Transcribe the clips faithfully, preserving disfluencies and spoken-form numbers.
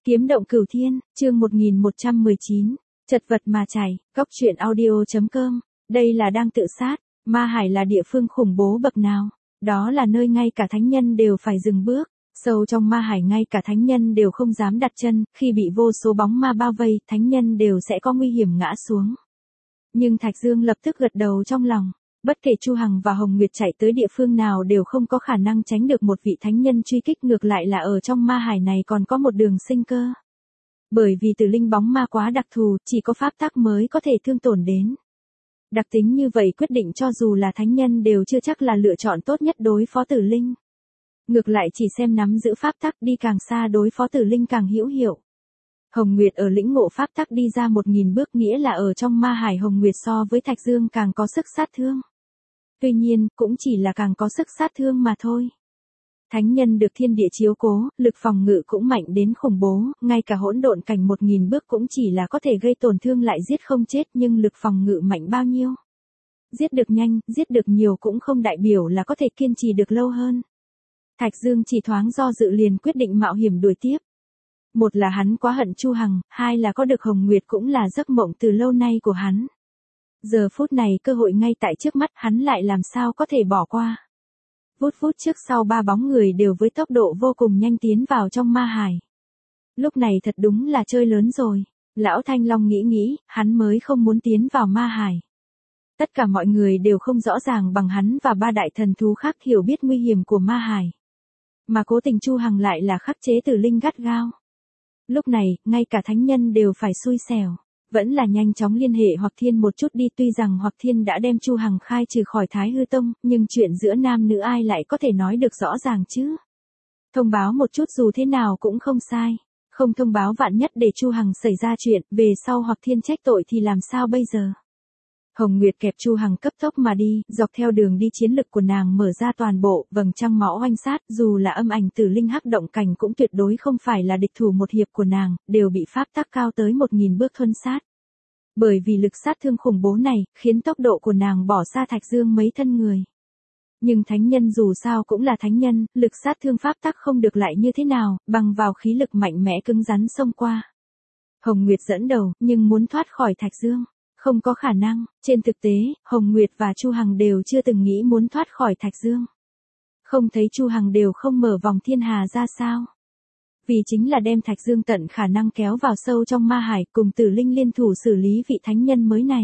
Kiếm động cửu thiên, chương một nghìn một trăm mười chín, chật vật mà chảy, góc truyện audio.com, đây là đang tự sát, Ma Hải là địa phương khủng bố bậc nào, đó là nơi ngay cả thánh nhân đều phải dừng bước, sâu trong Ma Hải ngay cả thánh nhân đều không dám đặt chân, khi bị vô số bóng ma bao vây, thánh nhân đều sẽ có nguy hiểm ngã xuống. Nhưng Thạch Dương lập tức gật đầu trong lòng. Bất kể Chu Hằng và Hồng Nguyệt chạy tới địa phương nào đều không có khả năng tránh được một vị thánh nhân truy kích, ngược lại là ở trong Ma Hải này còn có một đường sinh cơ. Bởi vì tử linh bóng ma quá đặc thù, chỉ có pháp tắc mới có thể thương tổn đến. Đặc tính như vậy quyết định cho dù là thánh nhân đều chưa chắc là lựa chọn tốt nhất đối phó tử linh. Ngược lại chỉ xem nắm giữ pháp tắc đi càng xa đối phó tử linh càng hữu hiệu. Hồng Nguyệt ở lĩnh ngộ pháp tắc đi ra một nghìn bước, nghĩa là ở trong Ma Hải Hồng Nguyệt so với Thạch Dương càng có sức sát thương. Tuy nhiên, cũng chỉ là càng có sức sát thương mà thôi. Thánh nhân được thiên địa chiếu cố, lực phòng ngự cũng mạnh đến khủng bố, ngay cả hỗn độn cảnh một nghìn bước cũng chỉ là có thể gây tổn thương lại giết không chết, nhưng lực phòng ngự mạnh bao nhiêu. Giết được nhanh, giết được nhiều cũng không đại biểu là có thể kiên trì được lâu hơn. Thạch Dương chỉ thoáng do dự liền quyết định mạo hiểm đuổi tiếp. Một là hắn quá hận Chu Hằng, hai là có được Hồng Nguyệt cũng là giấc mộng từ lâu nay của hắn. Giờ phút này cơ hội ngay tại trước mắt, hắn lại làm sao có thể bỏ qua. Vút vút trước sau ba bóng người đều với tốc độ vô cùng nhanh tiến vào trong Ma Hải. Lúc này thật đúng là chơi lớn rồi. Lão Thanh Long nghĩ nghĩ, hắn mới không muốn tiến vào Ma Hải. Tất cả mọi người đều không rõ ràng bằng hắn và ba đại thần thú khác hiểu biết nguy hiểm của Ma Hải. Mà cố tình Chu Hằng lại là khắc chế tử linh gắt gao. Lúc này, ngay cả thánh nhân đều phải xui xẻo. Vẫn là nhanh chóng liên hệ Hoặc Thiên một chút đi, tuy rằng Hoặc Thiên đã đem Chu Hằng khai trừ khỏi Thái Hư Tông, nhưng chuyện giữa nam nữ ai lại có thể nói được rõ ràng chứ. Thông báo một chút dù thế nào cũng không sai. Không thông báo vạn nhất để Chu Hằng xảy ra chuyện, về sau Hoặc Thiên trách tội thì làm sao bây giờ. Hồng Nguyệt kẹp Chu Hằng cấp tốc mà đi, dọc theo đường đi chiến lực của nàng mở ra toàn bộ, vầng trăng máu oanh sát, dù là âm ảnh tử linh hắc động cảnh cũng tuyệt đối không phải là địch thủ một hiệp của nàng, đều bị pháp tắc cao tới một nghìn bước thuần sát. Bởi vì lực sát thương khủng bố này, khiến tốc độ của nàng bỏ xa Thạch Dương mấy thân người. Nhưng thánh nhân dù sao cũng là thánh nhân, lực sát thương pháp tắc không được lại như thế nào, bằng vào khí lực mạnh mẽ cứng rắn xông qua. Hồng Nguyệt dẫn đầu, nhưng muốn thoát khỏi Thạch Dương không có khả năng. Trên thực tế, Hồng Nguyệt và Chu Hằng đều chưa từng nghĩ muốn thoát khỏi Thạch Dương. Không thấy Chu Hằng đều không mở vòng thiên hà ra sao? Vì chính là đem Thạch Dương tận khả năng kéo vào sâu trong Ma Hải, cùng tử linh liên thủ xử lý vị thánh nhân mới này.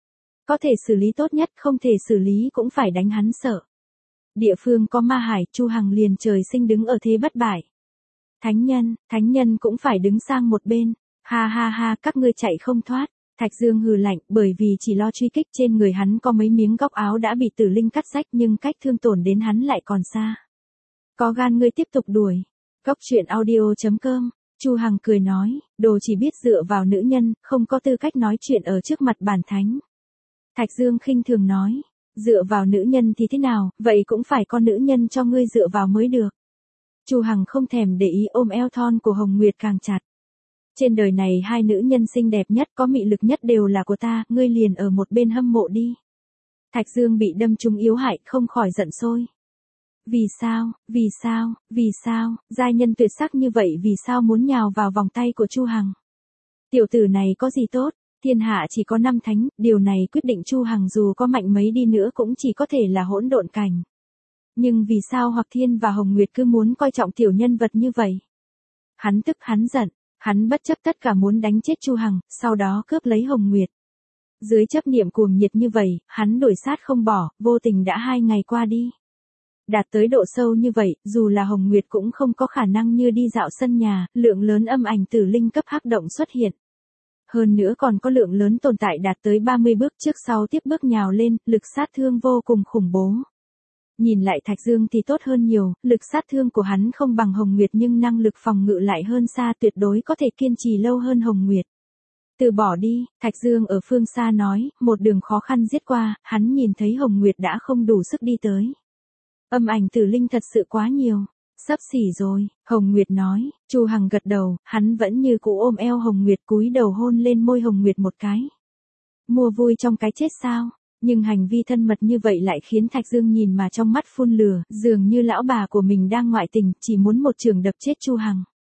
Có thể xử lý tốt nhất, không thể xử lý cũng phải đánh hắn sợ. Địa phương có Ma Hải, Chu Hằng liền trời sinh đứng ở thế bất bại. Thánh nhân, thánh nhân cũng phải đứng sang một bên. Ha ha ha, các ngươi chạy không thoát. Thạch Dương hừ lạnh, bởi vì chỉ lo truy kích, trên người hắn có mấy miếng góc áo đã bị tử linh cắt rách, nhưng cách thương tổn đến hắn lại còn xa. Có gan ngươi tiếp tục đuổi. Góc truyện audio.com, Chu Hằng cười nói, đồ chỉ biết dựa vào nữ nhân, không có tư cách nói chuyện ở trước mặt bản thánh. Thạch Dương khinh thường nói, dựa vào nữ nhân thì thế nào, vậy cũng phải có nữ nhân cho ngươi dựa vào mới được. Chu Hằng không thèm để ý, ôm eo thon của Hồng Nguyệt càng chặt. Trên đời này hai nữ nhân xinh đẹp nhất, có mị lực nhất đều là của ta, ngươi liền ở một bên hâm mộ đi. Thạch Dương bị đâm trúng yếu hại, không khỏi giận sôi. Vì sao, vì sao, vì sao, giai nhân tuyệt sắc như vậy vì sao muốn nhào vào vòng tay của Chu Hằng? Tiểu tử này có gì tốt, thiên hạ chỉ có năm thánh, điều này quyết định Chu Hằng dù có mạnh mấy đi nữa cũng chỉ có thể là hỗn độn cảnh. Nhưng vì sao Hoặc Thiên và Hồng Nguyệt cứ muốn coi trọng tiểu nhân vật như vậy? Hắn tức, hắn giận. Hắn bất chấp tất cả muốn đánh chết Chu Hằng, sau đó cướp lấy Hồng Nguyệt. Dưới chấp niệm cuồng nhiệt như vậy, hắn đuổi sát không bỏ, vô tình đã hai ngày qua đi. Đạt tới độ sâu như vậy, dù là Hồng Nguyệt cũng không có khả năng như đi dạo sân nhà, lượng lớn âm ảnh tử linh cấp hắc động xuất hiện. Hơn nữa còn có lượng lớn tồn tại đạt tới ba mươi bước trước sau tiếp bước nhào lên, lực sát thương vô cùng khủng bố. Nhìn lại Thạch Dương thì tốt hơn nhiều, lực sát thương của hắn không bằng Hồng Nguyệt nhưng năng lực phòng ngự lại hơn xa, tuyệt đối có thể kiên trì lâu hơn Hồng Nguyệt. Từ bỏ đi, Thạch Dương ở phương xa nói, một đường khó khăn giết qua, hắn nhìn thấy Hồng Nguyệt đã không đủ sức đi tới. Âm ảnh tử linh thật sự quá nhiều, sắp xỉ rồi, Hồng Nguyệt nói. Chu Hằng gật đầu, hắn vẫn như cũ ôm eo Hồng Nguyệt, cúi đầu hôn lên môi Hồng Nguyệt một cái. Mua vui trong cái chết sao? Nhưng hành vi thân mật như vậy lại khiến Thạch Dương nhìn mà trong mắt phun lửa, dường như lão bà của mình đang ngoại tình, chỉ muốn một chưởng đập chết Chu Hằng.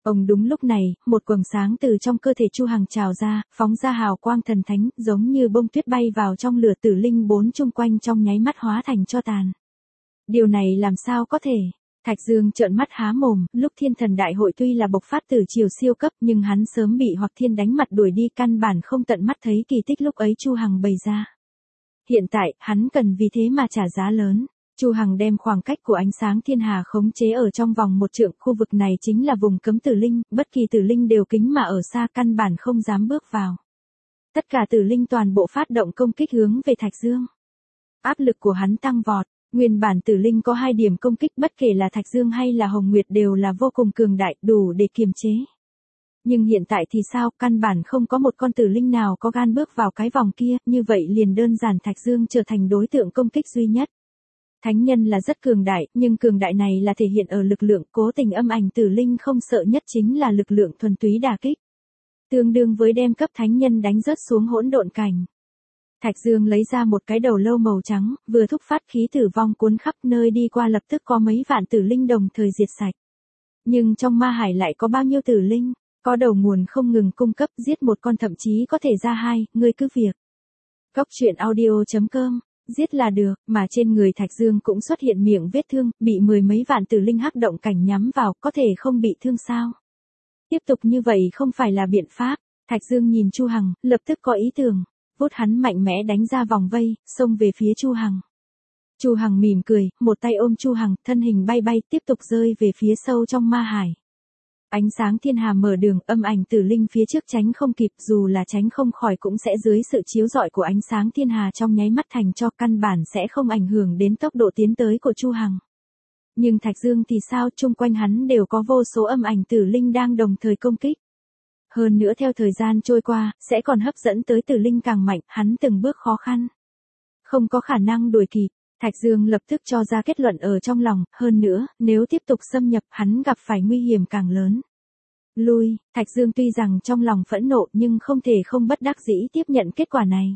Ông đúng lúc này, một quầng sáng từ trong cơ thể Chu Hằng trào ra, phóng ra hào quang thần thánh, giống như bông tuyết bay vào trong lửa, tử linh bốn chung quanh trong nháy mắt hóa thành tro tàn. Điều này làm sao có thể? Thạch Dương trợn mắt há mồm, lúc thiên thần đại hội tuy là bộc phát từ chiều siêu cấp nhưng hắn sớm bị Hoặc Thiên đánh mặt đuổi đi, căn bản không tận mắt thấy kỳ tích lúc ấy Chu Hằng bày ra. Hiện tại, hắn cần vì thế mà trả giá lớn. Chu Hằng đem khoảng cách của ánh sáng thiên hà khống chế ở trong vòng một trượng, khu vực này chính là vùng cấm tử linh, bất kỳ tử linh đều kính mà ở xa, căn bản không dám bước vào. Tất cả tử linh toàn bộ phát động công kích hướng về Thạch Dương. Áp lực của hắn tăng vọt, nguyên bản tử linh có hai điểm công kích, bất kể là Thạch Dương hay là Hồng Nguyệt đều là vô cùng cường đại, đủ để kiềm chế. Nhưng hiện tại thì sao, căn bản không có một con tử linh nào có gan bước vào cái vòng kia, như vậy liền đơn giản Thạch Dương trở thành đối tượng công kích duy nhất. Thánh nhân là rất cường đại, nhưng cường đại này là thể hiện ở lực lượng, cố tình âm ảnh tử linh không sợ nhất chính là lực lượng thuần túy đả kích. Tương đương với đem cấp thánh nhân đánh rớt xuống hỗn độn cảnh. Thạch Dương lấy ra một cái đầu lâu màu trắng, vừa thúc phát khí tử vong cuốn khắp nơi đi qua, lập tức có mấy vạn tử linh đồng thời diệt sạch. Nhưng trong ma hải lại có bao nhiêu tử linh, có đầu nguồn không ngừng cung cấp, giết một con thậm chí có thể ra hai, ngươi cứ việc. Góc truyện audio chấm com, giết là được, mà trên người Thạch Dương cũng xuất hiện miệng vết thương, bị mười mấy vạn tử linh hắc động cảnh nhắm vào, có thể không bị thương sao? Tiếp tục như vậy không phải là biện pháp. Thạch Dương nhìn Chu Hằng, lập tức có ý tưởng, vút hắn mạnh mẽ đánh ra vòng vây, xông về phía Chu Hằng. Chu Hằng mỉm cười, một tay ôm Chu Hằng, thân hình bay bay, tiếp tục rơi về phía sâu trong ma hải. Ánh sáng thiên hà mở đường, âm ảnh tử linh phía trước tránh không kịp, dù là tránh không khỏi cũng sẽ dưới sự chiếu rọi của ánh sáng thiên hà trong nháy mắt thành cho, căn bản sẽ không ảnh hưởng đến tốc độ tiến tới của Chu Hằng. Nhưng Thạch Dương thì sao, chung quanh hắn đều có vô số âm ảnh tử linh đang đồng thời công kích. Hơn nữa theo thời gian trôi qua, sẽ còn hấp dẫn tới tử linh càng mạnh, hắn từng bước khó khăn. Không có khả năng đuổi kịp. Thạch Dương lập tức cho ra kết luận ở trong lòng, hơn nữa, nếu tiếp tục xâm nhập, hắn gặp phải nguy hiểm càng lớn. Lui, Thạch Dương tuy rằng trong lòng phẫn nộ nhưng không thể không bất đắc dĩ tiếp nhận kết quả này.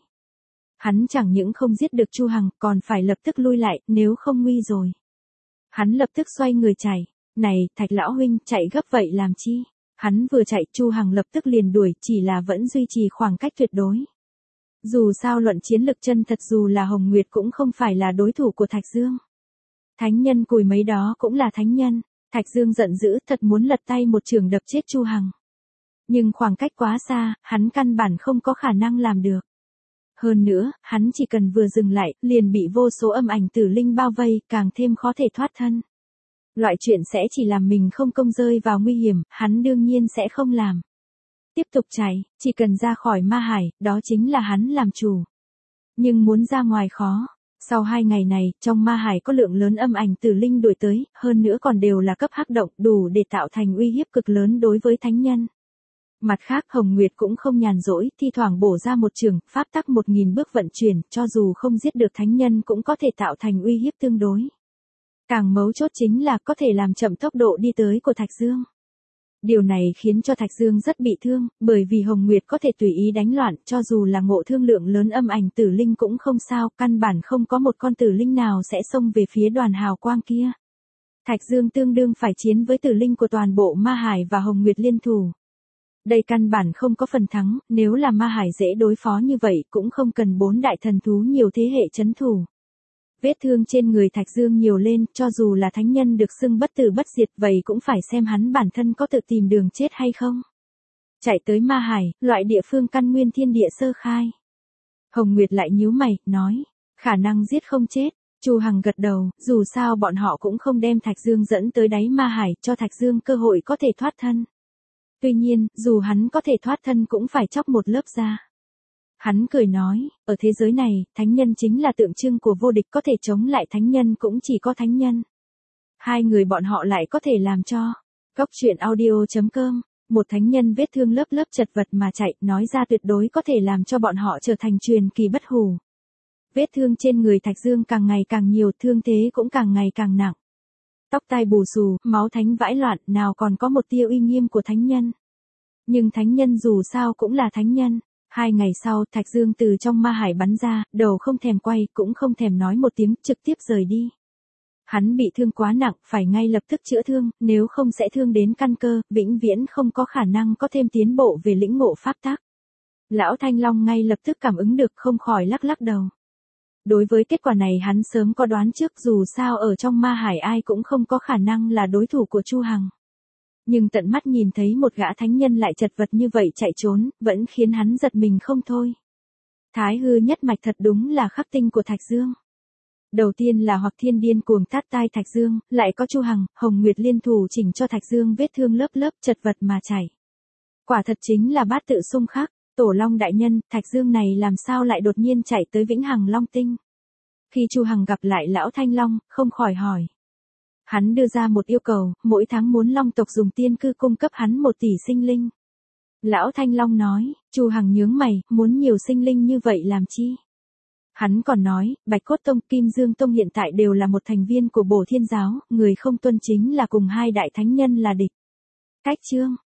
Hắn chẳng những không giết được Chu Hằng, còn phải lập tức lui lại, nếu không nguy rồi. Hắn lập tức xoay người chạy. Này, Thạch lão huynh, chạy gấp vậy làm chi? Hắn vừa chạy, Chu Hằng lập tức liền đuổi, chỉ là vẫn duy trì khoảng cách tuyệt đối. Dù sao luận chiến lực chân thật, dù là Hồng Nguyệt cũng không phải là đối thủ của Thạch Dương. Thánh nhân cùi mấy đó cũng là thánh nhân. Thạch Dương giận dữ, thật muốn lật tay một chưởng đập chết Chu Hằng. Nhưng khoảng cách quá xa, hắn căn bản không có khả năng làm được. Hơn nữa, hắn chỉ cần vừa dừng lại, liền bị vô số âm ảnh tử linh bao vây, càng thêm khó thể thoát thân. Loại chuyện sẽ chỉ làm mình không công rơi vào nguy hiểm, hắn đương nhiên sẽ không làm. Tiếp tục chạy, chỉ cần ra khỏi ma hải, đó chính là hắn làm chủ. Nhưng muốn ra ngoài khó. Sau hai ngày này, trong ma hải có lượng lớn âm ảnh tử linh đuổi tới, hơn nữa còn đều là cấp hắc động, đủ để tạo thành uy hiếp cực lớn đối với thánh nhân. Mặt khác, Hồng Nguyệt cũng không nhàn rỗi, thi thoảng bổ ra một trường, pháp tắc một nghìn bước vận chuyển, cho dù không giết được thánh nhân cũng có thể tạo thành uy hiếp tương đối. Càng mấu chốt chính là có thể làm chậm tốc độ đi tới của Thạch Dương. Điều này khiến cho Thạch Dương rất bị thương, bởi vì Hồng Nguyệt có thể tùy ý đánh loạn, cho dù là ngộ thương lượng lớn âm ảnh tử linh cũng không sao, căn bản không có một con tử linh nào sẽ xông về phía đoàn hào quang kia. Thạch Dương tương đương phải chiến với tử linh của toàn bộ Ma Hải và Hồng Nguyệt liên thủ. Đây căn bản không có phần thắng, nếu là Ma Hải dễ đối phó như vậy cũng không cần bốn đại thần thú nhiều thế hệ chấn thủ. Vết thương trên người Thạch Dương nhiều lên, cho dù là thánh nhân được xưng bất tử bất diệt, vậy cũng phải xem hắn bản thân có tự tìm đường chết hay không. Chạy tới Ma Hải, loại địa phương căn nguyên thiên địa sơ khai. Hồng Nguyệt lại nhíu mày, nói, khả năng giết không chết. Chu Hằng gật đầu, dù sao bọn họ cũng không đem Thạch Dương dẫn tới đáy Ma Hải, cho Thạch Dương cơ hội có thể thoát thân. Tuy nhiên, dù hắn có thể thoát thân cũng phải chóc một lớp da. Hắn cười nói, ở thế giới này, thánh nhân chính là tượng trưng của vô địch, có thể chống lại thánh nhân cũng chỉ có thánh nhân. Hai người bọn họ lại có thể làm cho. Góc truyện audio chấm com, một thánh nhân vết thương lớp lớp chật vật mà chạy, nói ra tuyệt đối có thể làm cho bọn họ trở thành truyền kỳ bất hủ. Vết thương trên người Thạch Dương càng ngày càng nhiều, thương thế cũng càng ngày càng nặng. Tóc tai bù xù, máu thánh vãi loạn, nào còn có một tia uy nghiêm của thánh nhân. Nhưng thánh nhân dù sao cũng là thánh nhân. Hai ngày sau, Thạch Dương từ trong Ma Hải bắn ra, đầu không thèm quay, cũng không thèm nói một tiếng, trực tiếp rời đi. Hắn bị thương quá nặng, phải ngay lập tức chữa thương, nếu không sẽ thương đến căn cơ, vĩnh viễn không có khả năng có thêm tiến bộ về lĩnh ngộ pháp tắc. Lão Thanh Long ngay lập tức cảm ứng được, không khỏi lắc lắc đầu. Đối với kết quả này hắn sớm có đoán trước, dù sao ở trong ma hải ai cũng không có khả năng là đối thủ của Chu Hằng. Nhưng tận mắt nhìn thấy một gã thánh nhân lại chật vật như vậy chạy trốn, vẫn khiến hắn giật mình không thôi. Thái hư nhất mạch thật đúng là khắc tinh của Thạch Dương. Đầu tiên là Hoặc Thiên điên cuồng tát tai Thạch Dương, lại có Chu Hằng, Hồng Nguyệt liên thủ chỉnh cho Thạch Dương vết thương lớp lớp chật vật mà chảy. Quả thật chính là bát tự xung khắc. Tổ Long đại nhân, Thạch Dương này làm sao lại đột nhiên chạy tới Vĩnh Hằng Long Tinh? Khi Chu Hằng gặp lại lão Thanh Long, không khỏi hỏi. Hắn đưa ra một yêu cầu, mỗi tháng muốn Long tộc dùng tiên cư cung cấp hắn một tỷ sinh linh. Lão Thanh Long nói, Chu Hằng nhướng mày, muốn nhiều sinh linh như vậy làm chi? Hắn còn nói, Bạch Cốt Tông, Kim Dương Tông hiện tại đều là một thành viên của Bổ Thiên Giáo, người không tuân chính là cùng hai đại thánh nhân là địch. Cách chương